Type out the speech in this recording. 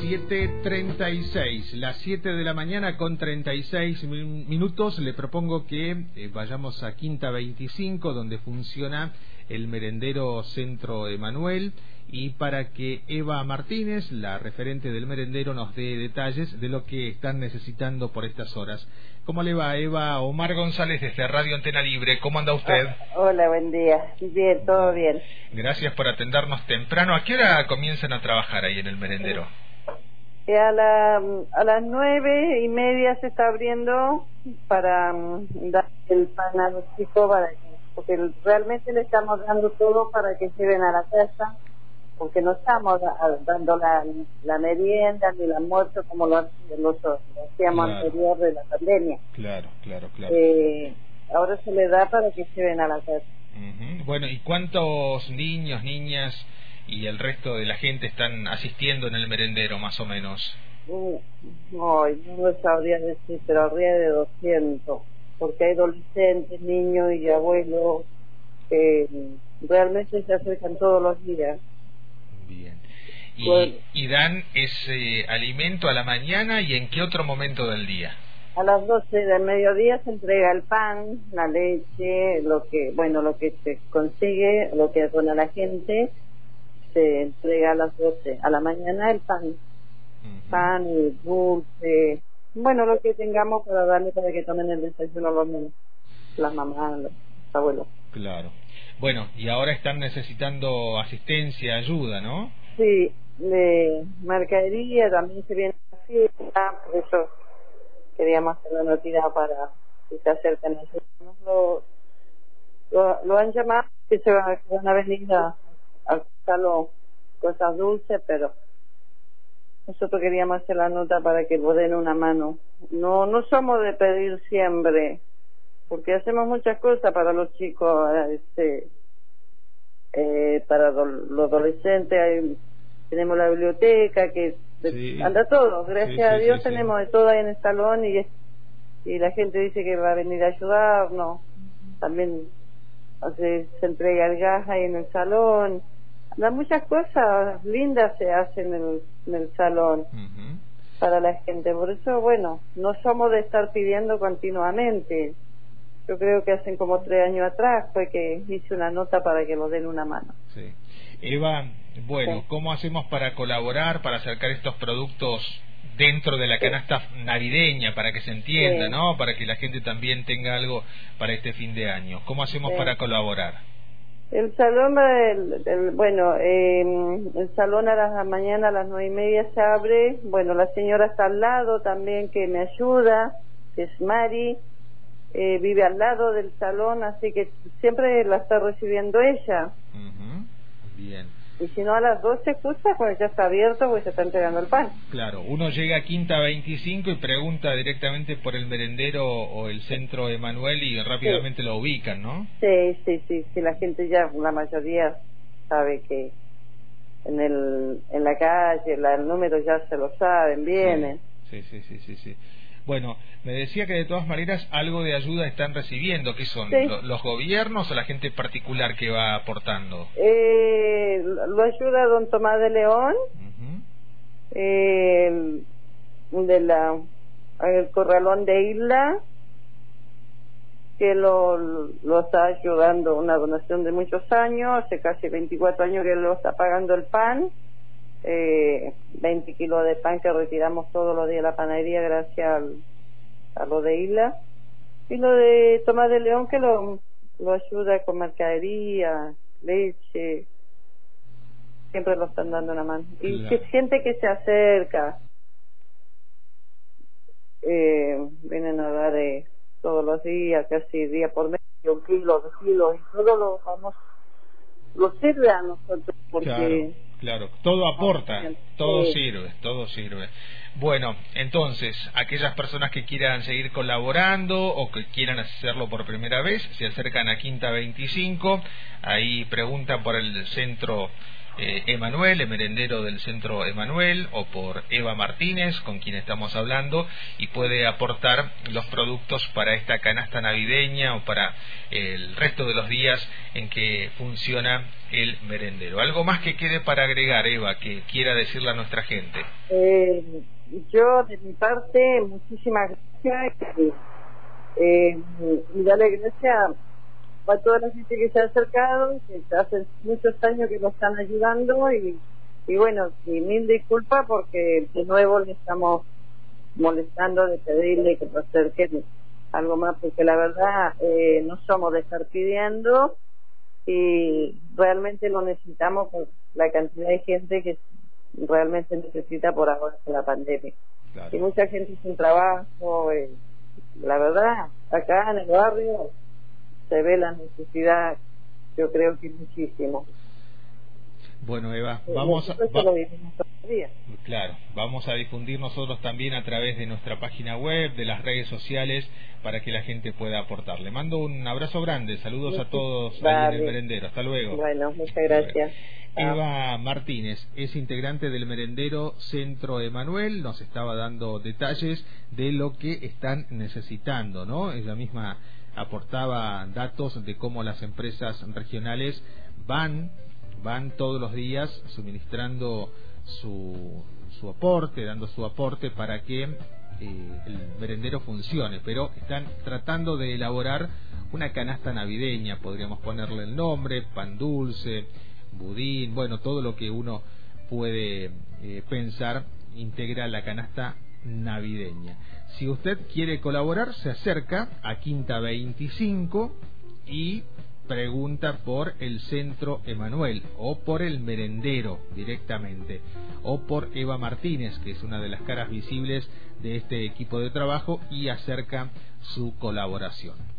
7:36, las 7 de la mañana con 36 minutos. Le propongo que vayamos a Quinta 25, donde funciona el merendero Centro Emanuel, y para que Eva Martínez, la referente del merendero, nos dé detalles de lo que están necesitando por estas horas. ¿Cómo le va, Eva? Omar González desde Radio Antena Libre. ¿Cómo anda usted? Hola, buen día. Bien, todo bien. Gracias por atendernos temprano. ¿A qué hora comienzan a trabajar ahí en el merendero? A las 9:30 se está abriendo para dar el pan a los chicos, porque realmente le estamos dando todo para que lleven a la casa, porque no estamos dando la merienda ni el almuerzo como lo hacíamos anterior de la pandemia. Claro. Ahora se le da para que lleven a la casa. Bueno, ¿y cuántos niños, niñas y el resto de la gente están asistiendo en el merendero, más o menos? No lo sabría decir, pero arriba de 200, porque hay adolescentes, niños y abuelos que realmente se acercan todos los días. Bien. Bueno, ¿Y dan ese alimento a la mañana y en qué otro momento del día? a las 12 del mediodía se entrega el pan, la leche, lo que se consigue, lo que dona la gente, se entrega a las 12. A la mañana el pan, pan y dulce, lo que tengamos para darle para que tomen el desayuno los niños, las mamás, los abuelos. Claro. Bueno, y ahora están necesitando asistencia, ayuda, ¿no? Sí, de mercadería también se viene la fiesta, por eso queríamos hacer una noticia para que se acerquen a nosotros. Lo han llamado que van a venir a buscar cosas dulces, pero nosotros queríamos hacer la nota para que nos den una mano. No somos de pedir siempre, porque hacemos muchas cosas para los chicos, para los adolescentes. Tenemos la biblioteca que anda todo, gracias a Dios tenemos de todo ahí en el salón, y la gente dice que va a venir a ayudarnos. También se entrega el gas ahí en el salón. Muchas cosas lindas se hacen en el salón para la gente. Por eso, no somos de estar pidiendo continuamente. Yo creo que hacen como 3 años atrás fue que hice una nota para que nos den una mano. Sí. Eva, ¿cómo hacemos para colaborar, para acercar estos productos dentro de la canasta navideña, para que se entienda, ¿no? Para que la gente también tenga algo para este fin de año. ¿Cómo hacemos para colaborar? El salón el salón a la mañana a las 9:30 se abre. La señora está al lado también que me ayuda, que es Mari. Vive al lado del salón, así que siempre la está recibiendo ella. Bien. Y si no, a las 12 escucha cuando ya está abierto, pues se está entregando el pan. Claro, uno llega a Quinta 25 y pregunta directamente por el merendero o el Centro Emanuel y rápidamente lo ubican, ¿no? Sí, la gente ya, la mayoría sabe que en la calle, el número ya se lo saben, vienen. Sí. Bueno, me decía que de todas maneras algo de ayuda están recibiendo. ¿Qué son? ¿Los gobiernos o la gente particular que va aportando? Lo ayuda don Tomás de León, el Corralón de Isla, que lo está ayudando, una donación de muchos años, hace casi 24 años que lo está pagando el pan. 20 kilos de pan que retiramos todos los días a la panadería gracias a lo de Isla, y lo de Tomás de León que lo ayuda con mercadería, leche, siempre lo están dando una mano. Y que gente que se acerca, vienen a dar todos los días, casi día por medio, 1 kilo, 2 kilos, y todo lo sirve a nosotros, porque Claro, todo aporta, todo sirve. Bueno, entonces, aquellas personas que quieran seguir colaborando o que quieran hacerlo por primera vez, se acercan a Quinta 25, ahí preguntan por el Centro Emanuel, el merendero del Centro Emanuel, o por Eva Martínez, con quien estamos hablando, y puede aportar los productos para esta canasta navideña o para el resto de los días en que funciona el merendero. ¿Algo más que quede para agregar, Eva, que quiera decirle a nuestra gente? Yo, de mi parte, muchísimas gracias, y darle gracias a toda la gente que se ha acercado, que hace muchos años que nos están ayudando, y bueno, y mil disculpas porque de nuevo le estamos molestando de pedirle que nos acerquen algo más, porque la verdad no somos de estar pidiendo y realmente lo necesitamos por la cantidad de gente que realmente necesita por ahora con la pandemia. Claro. Y mucha gente sin trabajo, la verdad, acá en el barrio se ve la necesidad, yo creo que muchísimo. Bueno, Eva, claro, vamos a difundir nosotros también a través de nuestra página web, de las redes sociales, para que la gente pueda aportar. Le mando un abrazo grande, saludos a todos ahí en el merendero. Hasta luego. Bueno, muchas gracias. Eva Martínez es integrante del merendero Centro Emanuel, nos estaba dando detalles de lo que están necesitando, ¿no? Ella misma aportaba datos de cómo las empresas regionales van todos los días suministrando su aporte, dando su aporte para que el merendero funcione, pero están tratando de elaborar una canasta navideña, podríamos ponerle el nombre, pan dulce, budín, bueno, todo lo que uno puede pensar integra la canasta navideña. Si usted quiere colaborar, se acerca a Quinta 25 y pregunta por el Centro Emanuel o por el merendero directamente, o por Eva Martínez, que es una de las caras visibles de este equipo de trabajo, y acerca su colaboración.